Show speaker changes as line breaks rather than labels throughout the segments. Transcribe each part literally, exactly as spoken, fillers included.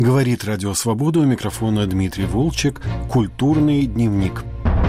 Говорит Радио Свобода, у микрофона Дмитрий Волчек. Культурный дневник.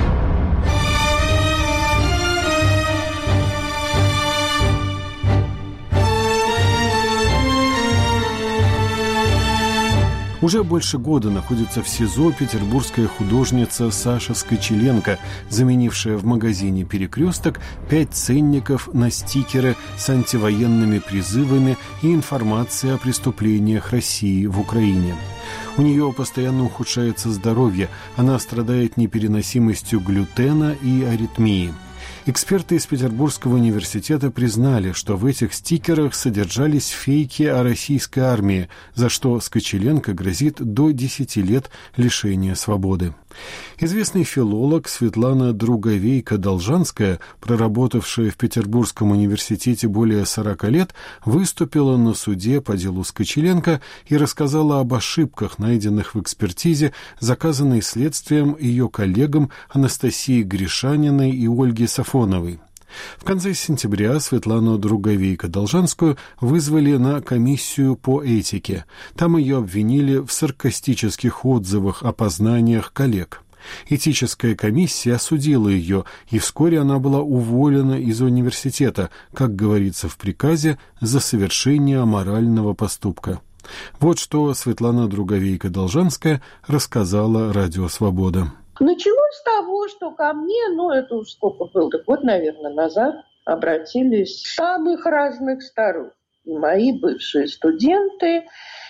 Уже больше года находится в СИЗО петербургская художница Саша Скочеленко, заменившая в магазине «Перекресток» пять ценников на стикеры с антивоенными призывами и информацией о преступлениях России в Украине. У нее постоянно ухудшается здоровье, она страдает непереносимостью глютена и аритмии. Эксперты из Петербургского университета признали, что в этих стикерах содержались фейки о российской армии, за что Скочеленко грозит до десяти лет лишения свободы. Известный филолог Светлана Друговейко-Должанская, проработавшая в Петербургском университете более сорока лет, выступила на суде по делу Скочеленко и рассказала об ошибках, найденных в экспертизе, заказанной следствием ее коллегам Анастасии Гришаниной и Ольге Сафоновой. В конце сентября Светлану Друговейко-Должанскую вызвали на комиссию по этике. Там ее обвинили в саркастических отзывах о познаниях коллег. Этическая комиссия осудила ее, и вскоре она была уволена из университета, как говорится в приказе, за совершение аморального поступка. Вот что Светлана Друговейко-Должанская рассказала Радио Свобода.
Началось с того, что ко мне, ну, это уж сколько было, так вот, наверное, назад, обратились с самых разных сторон. И мои бывшие студенты,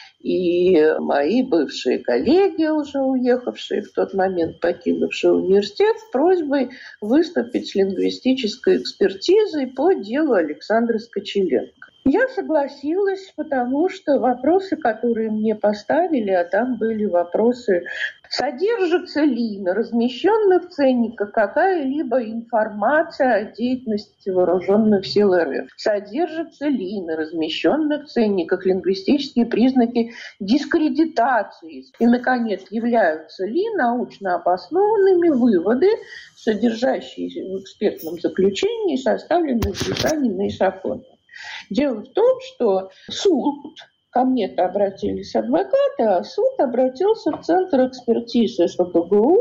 и мои бывшие коллеги, уже уехавшие в тот момент, покинувшие университет, с просьбой выступить с лингвистической экспертизой по делу Александра Скочеленко. Я согласилась, потому что вопросы, которые мне поставили, а там были вопросы, содержится ли на размещенных ценниках какая-либо информация о деятельности вооруженных сил РФ, содержится ли на размещенных ценниках лингвистические признаки дискредитации и, наконец, являются ли научно обоснованными выводы, содержащиеся в экспертном заключении, составленных Гришаниной и Сафоновой. Дело в том, что суд, ко мне-то обратились адвокаты, а суд обратился в Центр экспертизы СПбГУ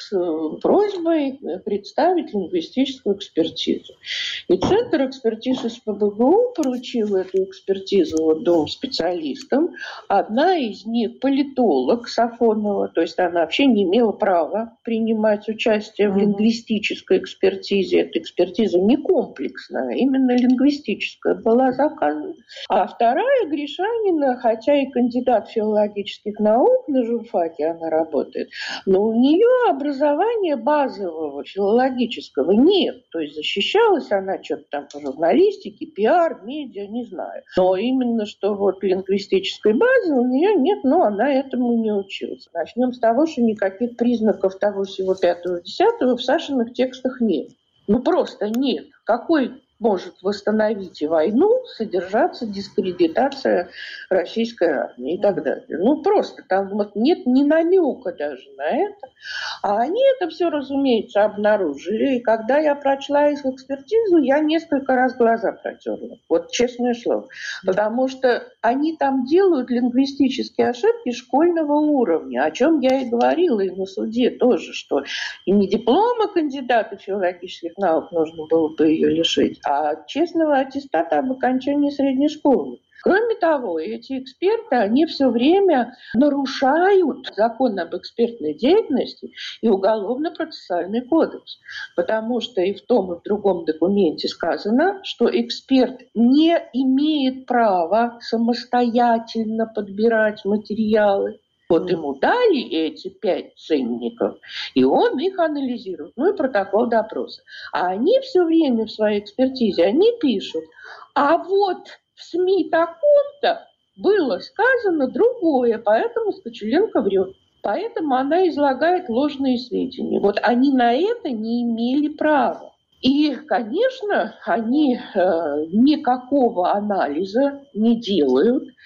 с просьбой представить лингвистическую экспертизу. И Центр экспертизы СПбГУ поручил эту экспертизу вот двум специалистам. Одна из них политолог Сафонова, то есть она вообще не имела права принимать участие в лингвистической экспертизе. Эта экспертиза не комплексная, именно лингвистическая была заказана. А вторая Гришанина, хотя и кандидат филологических наук, на журфаке она работает, но у нее образования базового филологического нет. То есть защищалась она что-то там по журналистике, пиар, медиа, не знаю. Но именно что вот лингвистической базы у нее нет, но она этому не училась. Начнем с того, что никаких признаков того всего пятого-десятого в Сашиных текстах нет. Ну просто нет. Какой может восстановить и войну, содержаться дискредитация российской армии и так далее. Ну, просто там вот нет ни намека даже на это. А они это все, разумеется, обнаружили. И когда я прочла их экспертизу, я несколько раз глаза протерла. Вот честное слово. Потому что они там делают лингвистические ошибки школьного уровня, о чем я и говорила и на суде тоже, что и не диплома кандидата филологических наук нужно было бы ее лишить, а честного аттестата об окончании средней школы. Кроме того, эти эксперты, они все время нарушают закон об экспертной деятельности и уголовно-процессуальный кодекс. Потому что и в том, и в другом документе сказано, что эксперт не имеет права самостоятельно подбирать материалы. Вот ему дали эти пять ценников, и он их анализирует. Ну и протокол допроса. А они все время в своей экспертизе, они пишут, а вот в СМИ таком-то было сказано другое, поэтому Скочеленко врет. Поэтому она излагает ложные сведения. Вот они на это не имели права. И, конечно, они э, никакого анализа не делают.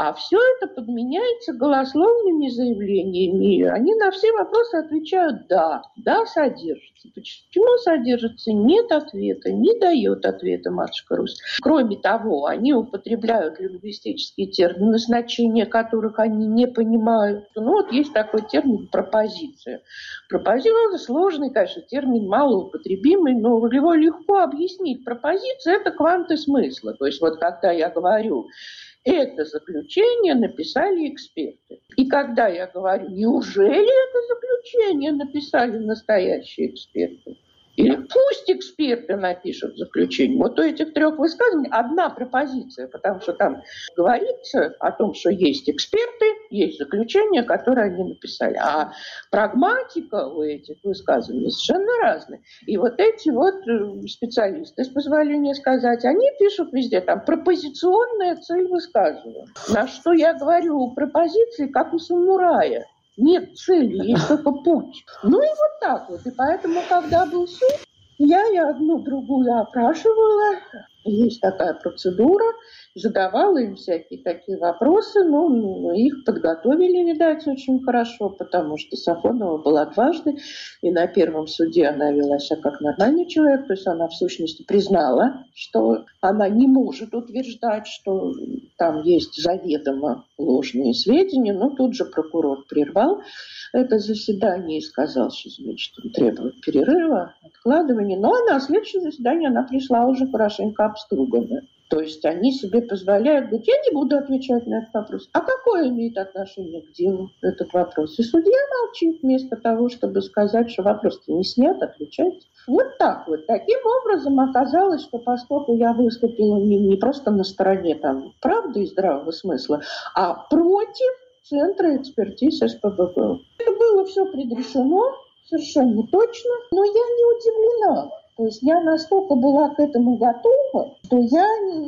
А все это подменяется голословными заявлениями. Они на все вопросы отвечают «да». Да, содержится. Почему содержится? Нет ответа, не дает ответа матушка Русь. Кроме того, они употребляют лингвистические термины, значения которых они не понимают. Ну вот есть такой термин «пропозиция». Пропозиция – сложный, конечно, термин, малоупотребимый, но его легко объяснить. Пропозиция – это кванты смысла. То есть вот когда я говорю «это заключение написали эксперты». И когда я говорю «неужели это заключение написали настоящие эксперты?» Или пусть эксперты напишут заключение. Вот у этих трех высказываний одна пропозиция, потому что там говорится о том, что есть эксперты, есть заключения, которые они написали. А прагматика у этих высказываний совершенно разная. И вот эти вот специалисты, с позволения сказать, они пишут везде там пропозиционная цель высказывания. На что я говорю, у пропозиции, как у самурая. Нет цели, есть только путь. Ну и вот так вот. И поэтому, когда был суд, я и одну другую опрашивала. Есть такая процедура. Задавала им всякие такие вопросы. Ну, ну, их подготовили, видать, очень хорошо, потому что Сафонова была дважды. И на первом суде она вела себя как нормальный человек. То есть она, в сущности, признала, что она не может утверждать, что там есть заведомо ложные сведения. Но тут же прокурор прервал это заседание и сказал, что, значит, он требует перерыва, откладывания. Ну, а на следующее заседание она пришла уже хорошенько обструганная. То есть они себе позволяют говорить, я не буду отвечать на этот вопрос. А какое имеет отношение к делу этот вопрос? И судья молчит вместо того, чтобы сказать, что вопрос-то не снят, отвечать. Вот так вот. Таким образом оказалось, что поскольку я выступила не, не просто на стороне там, правды и здравого смысла, а против Центра экспертиз СПбГУ. Это было все предрешено, совершенно точно, но я не удивлена. То есть я настолько была к этому готова, что я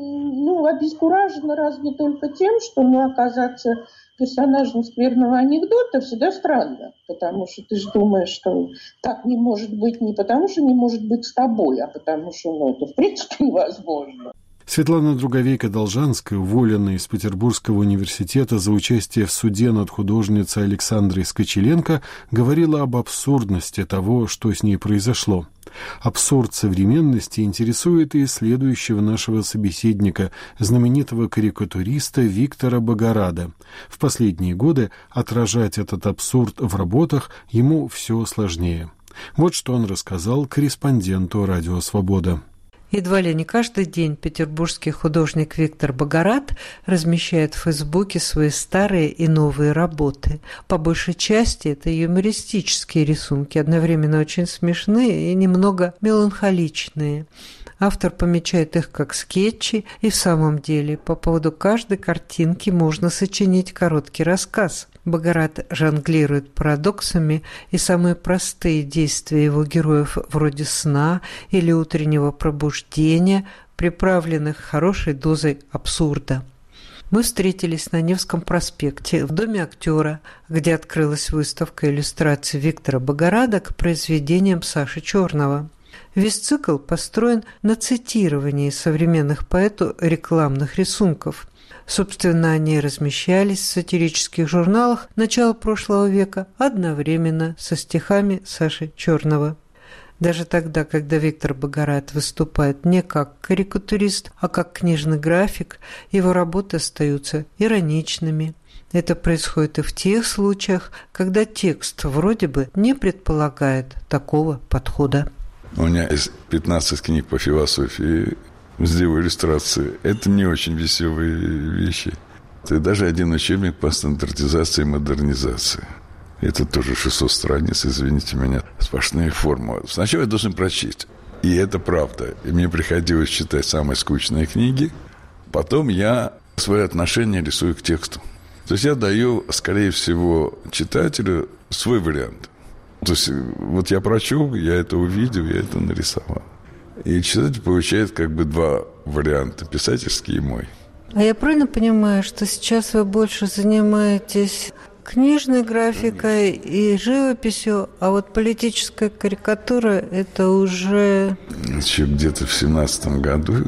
ну, обескуражена разве только тем, что ну, оказаться персонажем скверного анекдота всегда странно. Потому что ты же думаешь, что так не может быть не потому, что не может быть с тобой, а потому что ну, это в принципе невозможно.
Светлана Друговейко-Должанская, уволенная из Петербургского университета за участие в суде над художницей Александрой Скочеленко, говорила об абсурдности того, что с ней произошло. Абсурд современности интересует и следующего нашего собеседника, знаменитого карикатуриста Виктора Богорада. В последние годы отражать этот абсурд в работах ему все сложнее. Вот что он рассказал корреспонденту «Радио Свобода».
Едва ли не каждый день петербургский художник Виктор Богорад размещает в Фейсбуке свои старые и новые работы. По большей части это юмористические рисунки, одновременно очень смешные и немного меланхоличные. Автор помечает их как скетчи, и в самом деле по поводу каждой картинки можно сочинить короткий рассказ. Богорад жонглирует парадоксами, и самые простые действия его героев вроде сна или утреннего пробуждения, приправленных хорошей дозой абсурда. Мы встретились на Невском проспекте в Доме актера, где открылась выставка иллюстраций Виктора Богорада к произведениям Саши Черного. Весь цикл построен на цитировании современных поэту рекламных рисунков. Собственно, они размещались в сатирических журналах начала прошлого века одновременно со стихами Саши Черного. Даже тогда, когда Виктор Богорад выступает не как карикатурист, а как книжный график, его работы остаются ироничными. Это происходит и в тех случаях, когда текст вроде бы не предполагает такого подхода.
У меня есть пятнадцать книг по философии, сделаю иллюстрации. Это не очень веселые вещи. Это даже один учебник по стандартизации и модернизации. Это тоже шестьсот страниц, извините меня, сплошные формулы. Сначала я должен прочесть. И это правда. И мне приходилось читать самые скучные книги. Потом я свое отношение рисую к тексту. То есть я даю, скорее всего, читателю свой вариант. То есть вот я прочел, я это увидел, я это нарисовал. И читатель получает как бы два варианта, писательский и мой.
А я правильно понимаю, что сейчас вы больше занимаетесь книжной графикой и живописью, а вот политическая карикатура – это уже…
Еще где-то в семнадцатом году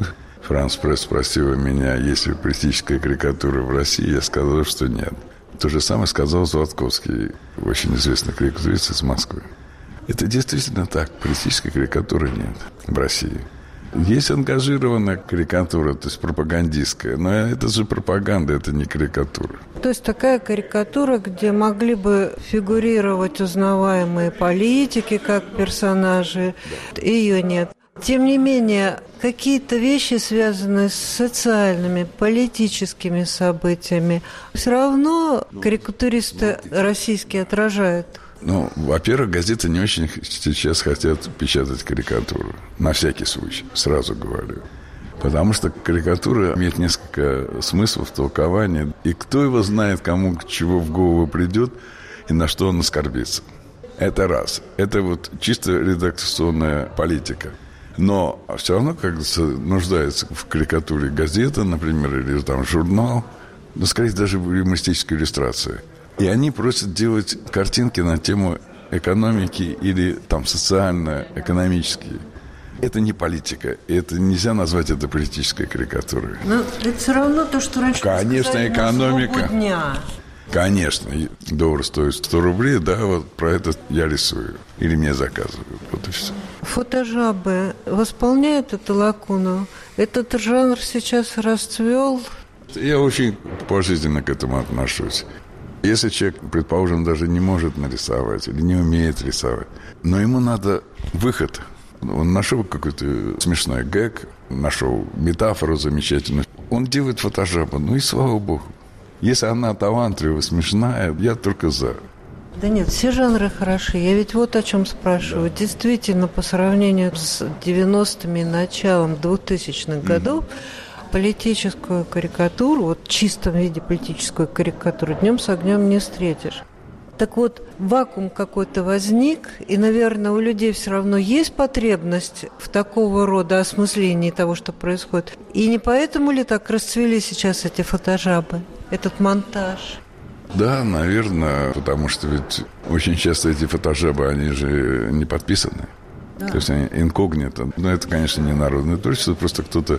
«Франс Пресс» спросила меня, есть ли политическая карикатура в России, я сказал, что нет. То же самое сказал Златковский, очень известный карикатурист из Москвы. Это действительно так, политической карикатуры нет в России. Есть ангажированная карикатура, то есть пропагандистская, но это же пропаганда, это не карикатура.
То есть такая карикатура, где могли бы фигурировать узнаваемые политики как персонажи, ее нет. Тем не менее, какие-то вещи, связанные с социальными, политическими событиями, все равно карикатуристы российские отражают.
Ну, во-первых, газеты не очень сейчас хотят печатать карикатуру. На всякий случай, сразу говорю. Потому что карикатура имеет несколько смыслов, толкования. И кто его знает, кому чего в голову придет и на что он оскорбится. Это раз. Это вот чисто редакционная политика. Но все равно, как нуждается в карикатуре газета, например, или там журнал, ну, скорее даже в юмористической иллюстрации. И они просят делать картинки на тему экономики или там социально-экономические. Это не политика. Это нельзя назвать это политической карикатурой.
Но это все равно то, что раньше...
Конечно, экономика.
Дня.
Конечно. Доллар стоит сто рублей, да, вот про это я рисую. Или мне заказывают. Вот и все.
Фотожабы восполняют эту лакуну? Этот жанр сейчас расцвел?
Я очень положительно к этому отношусь. Если человек, предположим, даже не может нарисовать или не умеет рисовать, но ему надо выход. Он нашел какой-то смешной гэг, нашел метафору замечательную. Он делает фотожабу, ну и слава богу. Если она талантливая, смешная, я только за.
Да нет, все жанры хороши. Я ведь вот о чем спрашиваю. Да. Действительно, по сравнению с девяностыми и началом двухтысячных mm-hmm. годов, политическую карикатуру, вот в чистом виде политическую карикатуру, днем с огнем не встретишь. Так вот, вакуум какой-то возник, и, наверное, у людей все равно есть потребность в такого рода осмыслении того, что происходит. И не поэтому ли так расцвели сейчас эти фотожабы, этот монтаж?
Да, наверное, потому что ведь очень часто эти фотожабы, они же не подписаны. Да. То есть они инкогнито. Но это, конечно, не народное творчество, просто кто-то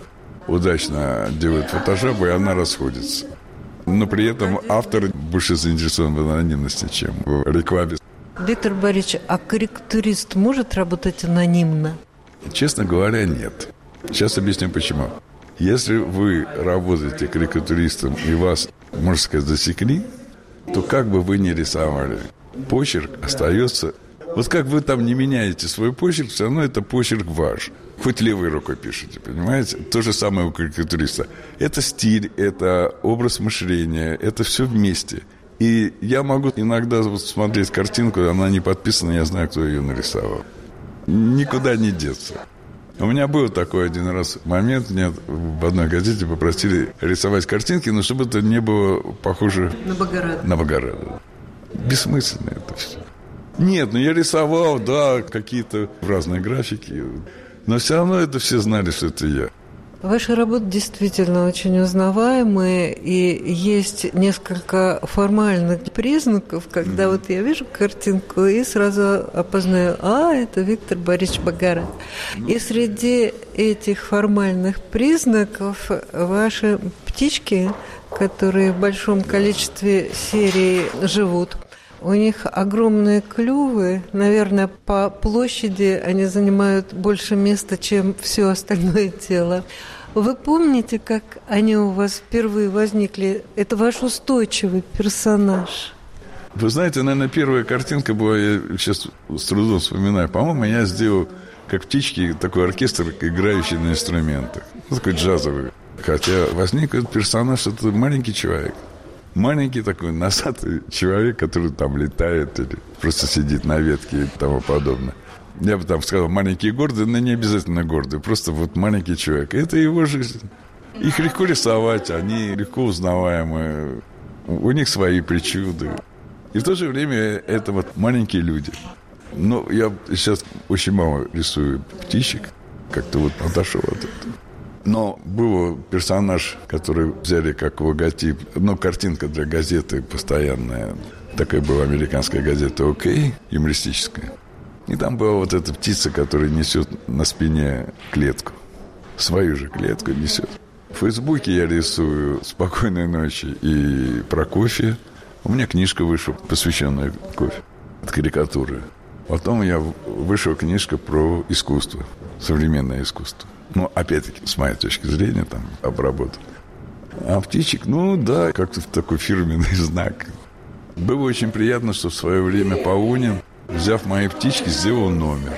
удачно делает фотожабу, и она расходится. Но при этом автор больше заинтересован в анонимности, чем в рекламе.
Виктор Борисович, а карикатурист может работать анонимно?
Честно говоря, нет. Сейчас объясню, почему. Если вы работаете карикатуристом и вас, можно сказать, засекли, то как бы вы ни рисовали, почерк остается... Вот как вы там не меняете свой почерк, все равно это почерк ваш. Хоть левой рукой пишете, понимаете? То же самое у карикатуриста. Это стиль, это образ мышления, это все вместе. И я могу иногда вот смотреть картинку, она не подписана, я знаю, кто ее нарисовал. Никуда не деться. У меня был такой один раз момент, мне в одной газете попросили рисовать картинки, но чтобы это не было похоже
на Богорада.
На Богорада. Бессмысленно это все. Нет, ну я рисовал, да, какие-то разные графики, но все равно это все знали, что это я.
Ваши работы действительно очень узнаваемые, и есть несколько формальных признаков, когда mm-hmm. вот я вижу картинку и сразу опознаю, а, это Виктор Борисович Богорат. Mm-hmm. И среди этих формальных признаков ваши птички, которые в большом количестве серий живут, у них огромные клювы, наверное, по площади они занимают больше места, чем все остальное тело. Вы помните, как они у вас впервые возникли? Это ваш устойчивый персонаж.
Вы знаете, наверное, первая картинка была, я сейчас с трудом вспоминаю, по-моему, я сделал, как птички, такой оркестр, играющий на инструментах. Ну, такой джазовый. Хотя возник этот персонаж, это маленький человек. Маленький такой носатый человек, который там летает или просто сидит на ветке и тому подобное. Я бы там сказал, маленький и гордый, но не обязательно гордый, просто вот маленький человек. Это его жизнь. Их легко рисовать, они легко узнаваемы, у них свои причуды. И в то же время это вот маленькие люди. Но я сейчас очень мало рисую птичек, как-то вот отошел от этого. Но был персонаж, который взяли как логотип, ну, картинка для газеты постоянная. Такая была американская газета «ОК», юмористическая. И там была вот эта птица, которая несет на спине клетку. свою же клетку несет. В Фейсбуке я рисую «Спокойной ночи» и про кофе. У меня книжка вышла, посвященная кофе, от карикатуры. Потом я вышла книжка про искусство, современное искусство. Ну, опять-таки, с моей точки зрения, там, обработка. А птичек, ну, да, как-то такой фирменный знак. Было очень приятно, что в свое время Паунин, взяв мои птички, сделал номер.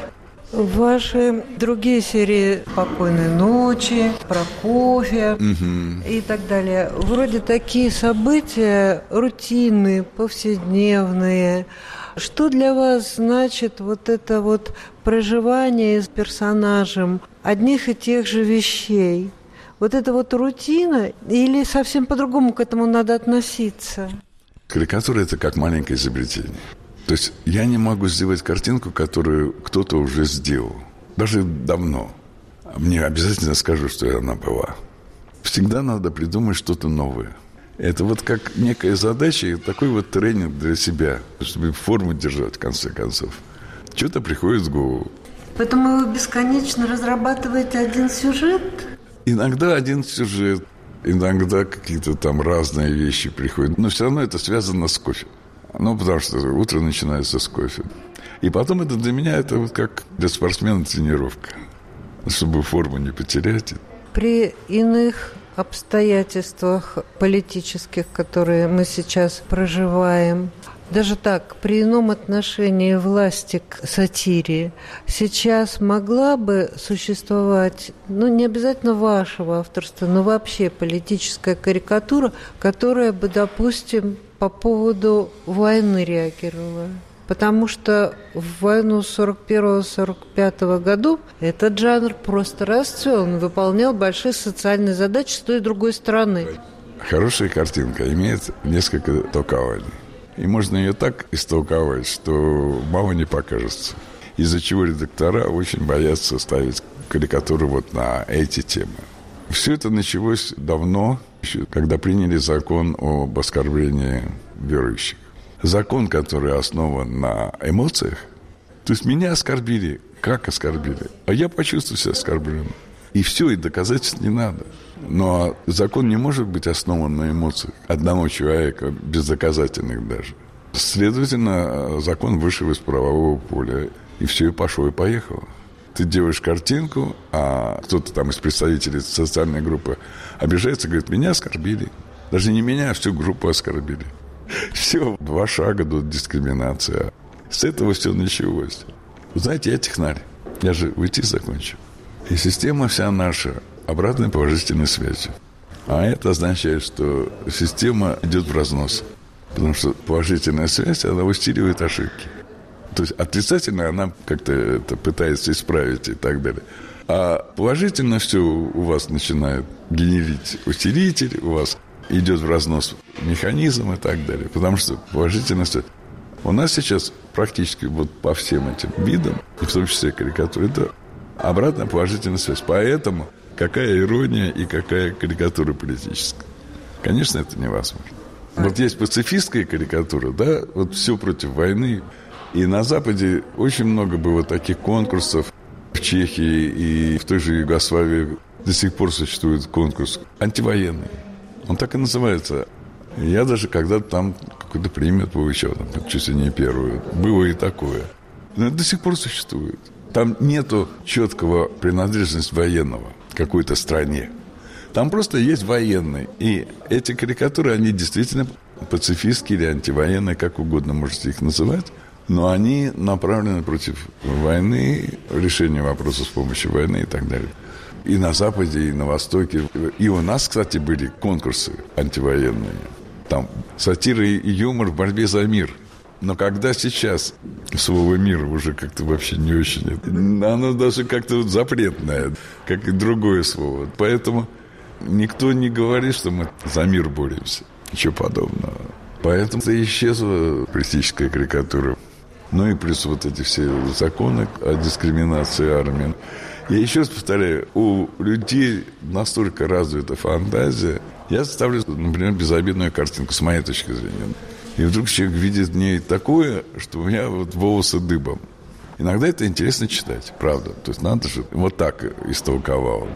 Ваши другие серии «Спокойной ночи», про кофе
угу.
и так далее. Вроде такие события рутинные, повседневные. Что для вас значит вот это вот проживание с персонажем одних и тех же вещей? Вот это вот рутина или совсем по-другому к этому надо относиться?
Карикатура – это как маленькое изобретение. То есть я не могу сделать картинку, которую кто-то уже сделал. Даже давно. Мне обязательно скажут, что она была. Всегда надо придумать что-то новое. Это вот как некая задача, такой вот тренинг для себя, чтобы форму держать, в конце концов. Что-то приходит в голову.
Поэтому вы бесконечно разрабатываете один сюжет?
Иногда один сюжет, иногда какие-то там разные вещи приходят. Но все равно это связано с кофе. Ну, потому что утро начинается с кофе. И потом это для меня, это вот как для спортсмена тренировка. Чтобы форму не потерять.
При иных обстоятельствах политических, которые мы сейчас проживаем, даже так, при ином отношении власти к сатире, сейчас могла бы существовать, ну, не обязательно вашего авторства, но вообще политическая карикатура, которая бы, допустим, по поводу войны реагировала? Потому что в войну сорок первого сорок пятого годов этот жанр просто расцвел, он выполнял большие социальные задачи с той и другой стороны.
Хорошая картинка имеет несколько толкований. И можно ее так истолковать, что мало не покажется. Из-за чего редактора очень боятся ставить карикатуры вот на эти темы. Все это началось давно, еще когда приняли закон об оскорблении верующих. Закон, который основан на эмоциях. То есть меня оскорбили. Как оскорбили? А я почувствовал себя оскорбленным. И все, и доказательств не надо. Но закон не может быть основан на эмоциях одного человека, бездоказательных даже. Следовательно, закон вышел из правового поля. И все, и пошло, и поехало. Ты делаешь картинку, а кто-то там из представителей социальной группы обижается, говорит, меня оскорбили. Даже не меня, а всю группу оскорбили. Все, два шага до дискриминации. С этого все началось. Вы знаете, я технарь. Я же в ай ти закончил. И система вся наша обратной положительной связи. А это означает, что система идет в разнос. Потому что положительная связь, она усиливает ошибки. То есть отрицательно она как-то это пытается исправить и так далее. А положительно все у вас начинает генерить усилитель, у вас идет в разнос механизм и так далее. Потому что положительность... У нас сейчас практически вот по всем этим видам, и в том числе карикатура, это обратная положительная связь. Поэтому какая ирония и какая карикатура политическая. Конечно, это невозможно. Вот есть пацифистская карикатура, да, вот все против войны. И на Западе очень много было таких конкурсов. В Чехии и в той же Югославии до сих пор существует конкурс антивоенный. Он так и называется. Я даже когда-то там какую-то премию получал, там, чуть ли не первую. Было и такое. Но это до сих пор существует. Там нету четкого принадлежности военного к какой-то стране. Там просто есть военный. И эти карикатуры, они действительно пацифистские или антивоенные, как угодно можете их называть. Но они направлены против войны, решения вопроса с помощью войны и так далее. И на Западе, и на Востоке. И у нас, кстати, были конкурсы антивоенные. Там сатира и юмор в борьбе за мир. Но когда сейчас слово «мир» уже как-то вообще не очень... Оно даже как-то вот запретное, как и другое слово. Поэтому никто не говорит, что мы за мир боремся. Ничего подобного. Поэтому исчезла политическая карикатура. Ну и плюс вот эти все законы о дискриминации армии. Я еще раз повторяю, у людей настолько развита фантазия. Я ставлю, например, безобидную картинку, с моей точки зрения. И вдруг человек видит в ней такое, что у меня вот волосы дыбом. Иногда это интересно читать, правда. То есть надо же вот так истолковал.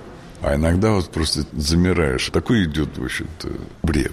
А иногда вот просто замираешь. Такой идет, в общем-то, бред.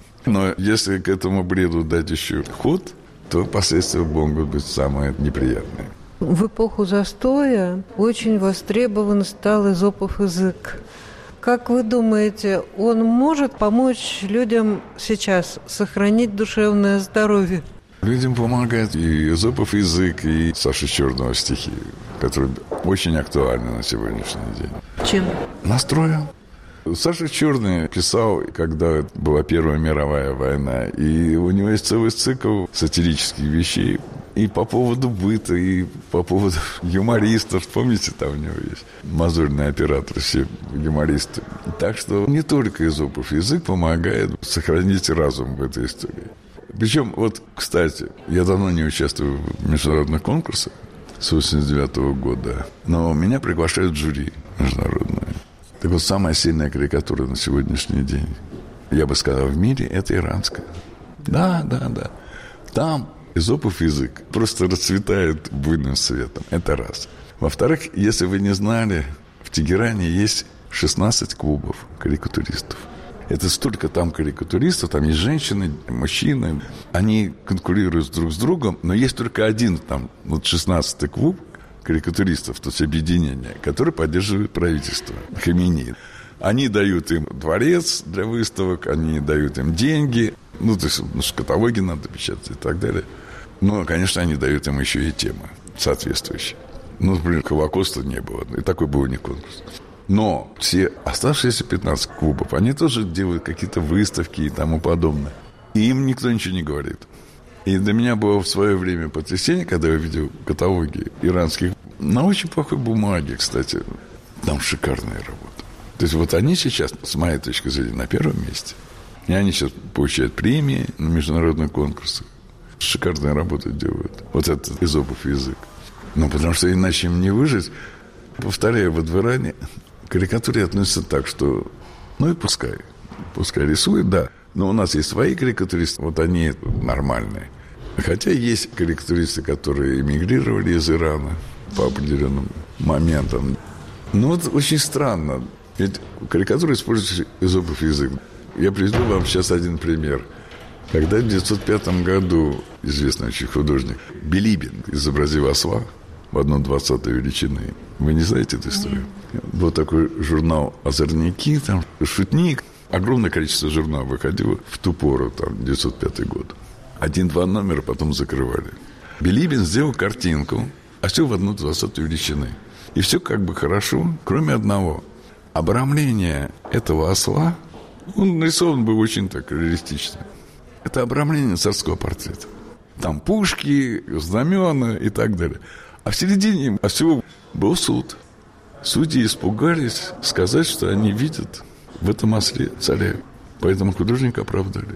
Но если к этому бреду дать еще ход, то последствия могут быть самые неприятные.
В эпоху застоя очень востребован стал эзопов язык. Как вы думаете, он может помочь людям сейчас сохранить душевное здоровье?
Людям помогает и эзопов язык, и Саши Черного стихи, которые очень актуальны на сегодняшний день.
Чем?
Настроем. Саша Черный писал, когда была Первая мировая война, и у него есть целый цикл сатирических вещей и по поводу быта, и по поводу юмористов. Помните, там у него есть мозольные операторы, все юмористы. Так что не только эзопов язык помогает сохранить разум в этой истории. Причем, вот, кстати, я давно не участвую в международных конкурсах с восемьдесят девятого года, но меня приглашают в жюри международное. Так вот, самая сильная карикатура на сегодняшний день, я бы сказал, в мире, это иранская. Да, да, да. Там эзопов язык просто расцветает буйным светом. Это раз. Во-вторых, если вы не знали, в Тегеране есть шестнадцать клубов карикатуристов. Это столько там карикатуристов, там есть женщины, мужчины. Они конкурируют друг с другом, но есть только один там, вот шестнадцатый клуб карикатуристов, то есть объединение, которое поддерживает правительство Хаминеи. Они дают им дворец для выставок, они дают им деньги, ну, то есть ну, каталоги надо печатать и так далее. Но, конечно, они дают им еще и темы соответствующие. Ну, например, Холокоста не было, и такой был не конкурс. Но все оставшиеся пятнадцать клубов, они тоже делают какие-то выставки и тому подобное. И им никто ничего не говорит. И для меня было в свое время потрясение, когда я видел каталоги иранских на очень плохой бумаге, кстати. Там шикарная работа. То есть вот они сейчас, с моей точки зрения, на первом месте. И они сейчас получают премии на международных конкурсах. Шикарные работы делают. Вот этот эзопов язык. Ну, потому что иначе им не выжить. Повторяю, вот в Иране к карикатуре относятся так, что ну и пускай. Пускай рисует, да. Но у нас есть свои карикатуристы, вот они нормальные. Хотя есть карикатуристы, которые эмигрировали из Ирана по определенным моментам. Но вот очень странно. Ведь карикатура использует эзопов язык. Я приведу вам сейчас один пример. Когда в девятьсот пятом году известный очень художник Билибин изобразил осла в одну двадцатую величины. Вы не знаете эту историю? Был такой журнал «Озорники», там «Шутник». Огромное количество журналов выходило в ту пору, там, девятьсот пятый год. Один-два номера потом закрывали. Билибин сделал картинку, осел в одну двадцатую величины. И все как бы хорошо, кроме одного. Обрамление этого осла, он нарисован был очень так реалистично. Это обрамление царского портрета. Там пушки, знамена и так далее. А в середине осела был суд. Судьи испугались сказать, что они видят в этом осле царя. Поэтому художника оправдали.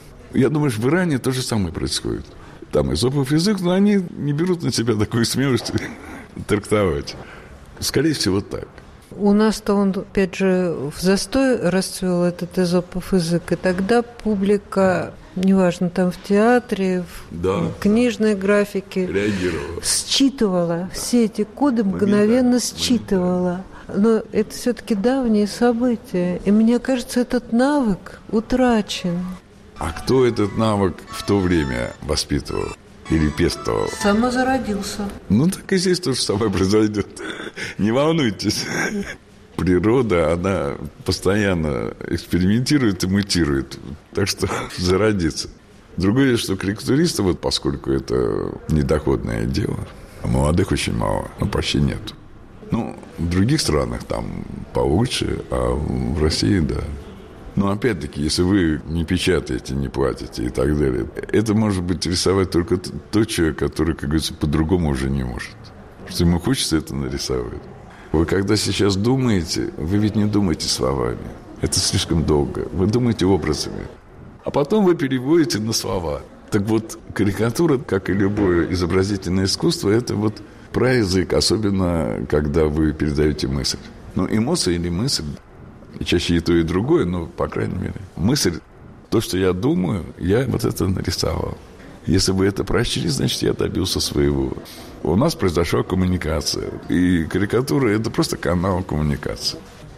Я думаю, что в Иране то же самое происходит. Там эзопов язык, но они не берут на себя такой смелости трактовать. Скорее всего, так.
У нас-то он, опять же, в застой расцвел этот эзопов язык, и тогда публика, неважно, там в театре, в да. книжной графике,
реагировала.
Считывала. Да. Все эти коды мгновенно считывала. Но это все-таки давние события. И мне кажется, этот навык утрачен.
А кто этот навык в то время воспитывал или пестовал?
Самозародился.
Ну, так и здесь то же самое произойдет. Не волнуйтесь. Природа, она постоянно экспериментирует и мутирует. Так что зародится. Другое дело, что карикатуристы, вот поскольку это недоходное дело, а молодых очень мало, ну, почти нет. Ну, в других странах там получше, а в России, да. Но опять-таки, если вы не печатаете, не платите и так далее, это может быть рисовать только тот человек, который, как говорится, по-другому уже не может. Что ему хочется это нарисовать. Вы когда сейчас думаете, вы ведь не думаете словами. Это слишком долго. Вы думаете образами. А потом вы переводите на слова. Так вот, карикатура, как и любое изобразительное искусство, это вот про язык, особенно когда вы передаете мысль. Ну, эмоция или мысль. И чаще и то, и другое, но, по крайней мере, мысль, то, что я думаю, я вот это нарисовал. Если вы это прочли, значит, я добился своего. У нас произошла коммуникация. И карикатура – это просто канал коммуникации.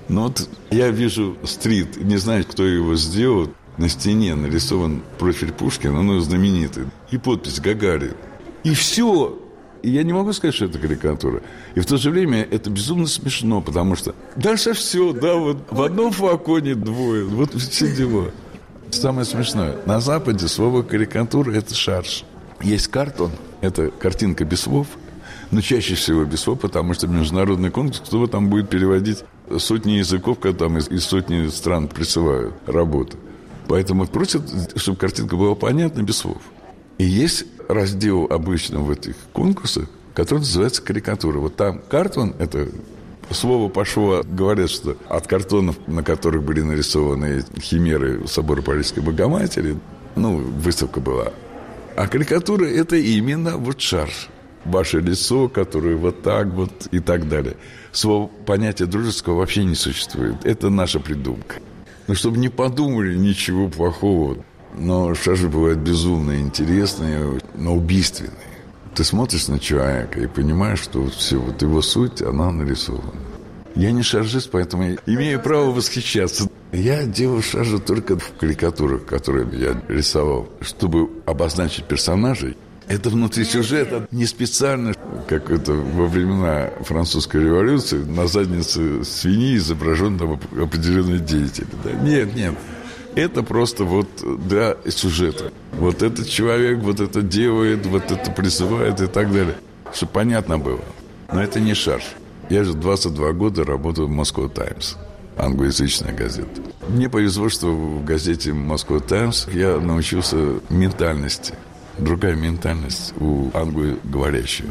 Но вот я вижу стрит, не знаю, кто его сделал. На стене нарисован профиль Пушкина, ну, знаменитый, и подпись «Гагарин». И все. И я не могу сказать, что это карикатура. И в то же время это безумно смешно, потому что дальше все, да, вот в одном флаконе двое, вот все дела. Самое смешное, на Западе слово «карикатура» – это шарж. Есть картон, это картинка без слов, но чаще всего без слов, потому что международный конкурс, кто там будет переводить сотни языков, когда там из, из сотни стран присылают работы. Поэтому просят, чтобы картинка была понятна без слов. И есть раздел обычно в этих конкурсах, который называется «карикатура». Вот там картон – это слово пошло, говорят, что от картонов, на которых были нарисованы химеры собора Парижской Богоматери, ну, выставка была. А карикатура – это именно вот шарж. Ваше лицо, которое вот так вот и так далее. Слово, понятие дружеского вообще не существует. Это наша придумка. Но чтобы не подумали ничего плохого. Но шаржи бывают безумно интересные, но убийственные. Ты смотришь на человека и понимаешь, что вот все, вот его суть, она нарисована. Я не шаржист, поэтому я имею право восхищаться. Я делаю шаржи только в карикатурах, которые я рисовал, чтобы обозначить персонажей. Это внутри сюжета, не специально, как это во времена французской революции, на заднице свиньи изображен там определенный деятель. Да? Нет, нет. Это просто вот для сюжета. Вот этот человек вот это делает, вот это призывает и так далее. Чтобы понятно было. Но это не шарж. Я же двадцать два года работаю в Moscow Times, англоязычная газета. Мне повезло, что в газете Moscow Times я научился ментальности. Другая ментальность у англоговорящего.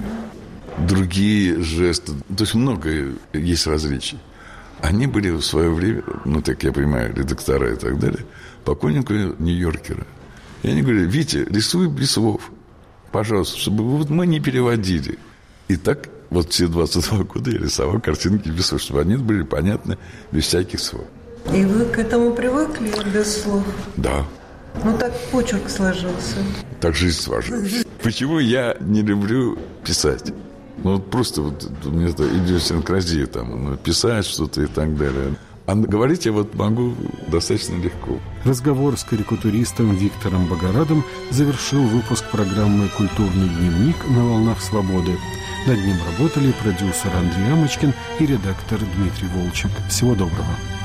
Другие жесты. То есть много есть различий. Они были в свое время, ну, так я понимаю, редактора и так далее, покойнику Нью-Йоркера. И они говорили: Витя, рисуй без слов, пожалуйста, чтобы вот мы не переводили. И так вот все двадцать два года я рисовал картинки без слов, чтобы они были понятны без всяких слов.
И вы к этому привыкли без слов?
Да.
Ну, так почерк сложился.
Так жизнь сложилась. Почему я не люблю писать? Ну, вот просто вот у меня это идиосинкразия там, ну, писать что-то и так далее. А говорить я вот могу достаточно легко.
Разговор с карикатуристом Виктором Богорадом завершил выпуск программы «Культурный дневник» на «Волнах свободы». Над ним работали продюсер Андрей Амочкин и редактор Дмитрий Волчек. Всего доброго.